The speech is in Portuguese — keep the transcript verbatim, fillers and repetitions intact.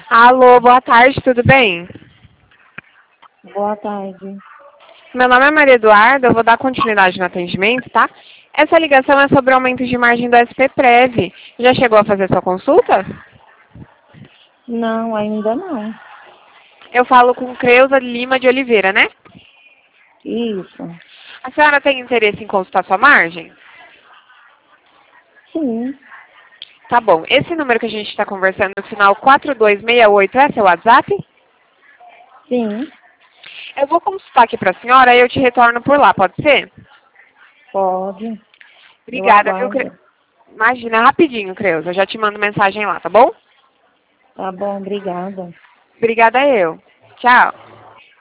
Alô, boa tarde, tudo bem? Boa tarde. Meu nome é Maria Eduarda, eu vou dar continuidade no atendimento, tá? Essa ligação é sobre o aumento de margem do S P Prev. Já chegou a fazer sua consulta? Não, ainda não. Eu falo com Creuza Lima de Oliveira, né? Isso. A senhora tem interesse em consultar sua margem? Sim, Tá bom. Esse número que a gente está conversando, no final quatro dois seis oito, é seu WhatsApp? sim, Eu vou consultar aqui para a senhora e eu te retorno por lá, pode ser? pode. Eu Obrigada, viu, Cre... aguardo. Imagina, rapidinho, Creuza. Eu já te mando mensagem lá, tá bom? Tá bom, obrigada. Obrigada eu. Tchau.